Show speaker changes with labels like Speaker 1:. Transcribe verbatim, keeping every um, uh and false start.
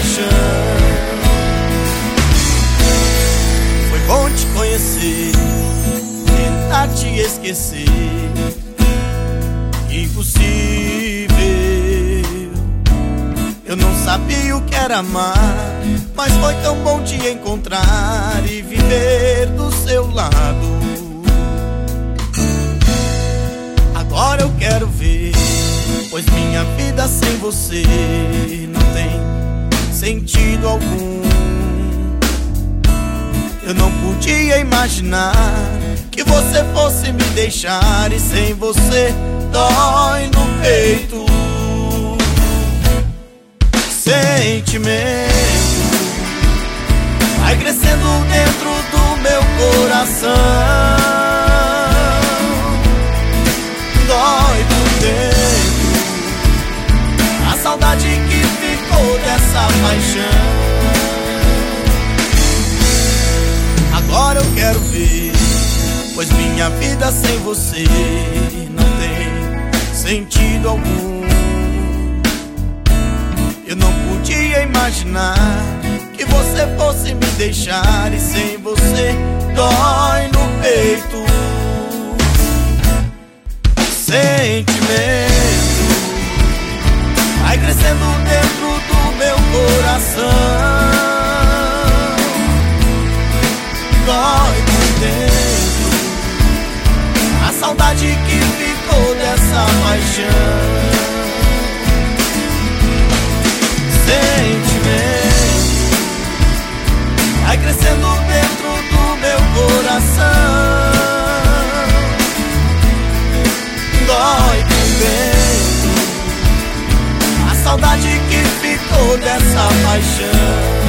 Speaker 1: paixão. Foi bom te conhecer, tentar te esquecer, impossível. Eu não sabia o que era amar, mas foi tão bom te encontrar e viver do seu lado. Agora eu quero ver, pois minha vida sem você não tem sentido algum. Eu não podia imaginar que você fosse me deixar, e sem você dói no peito. Sentimento vai crescendo dentro do meu coração, dói por dentro a saudade que ficou dessa paixão. Agora eu quero ver, pois minha vida sem você não tem sentido algum. Eu não podia imaginar que você fosse me deixar, e sem você dói no peito. Sentimento vai crescendo dentro do meu coração, dói por dentro a saudade que ficou dessa paixão. Sentimento vai crescendo dentro do meu coração, dói por dentro a saudade que ficou dessa paixão.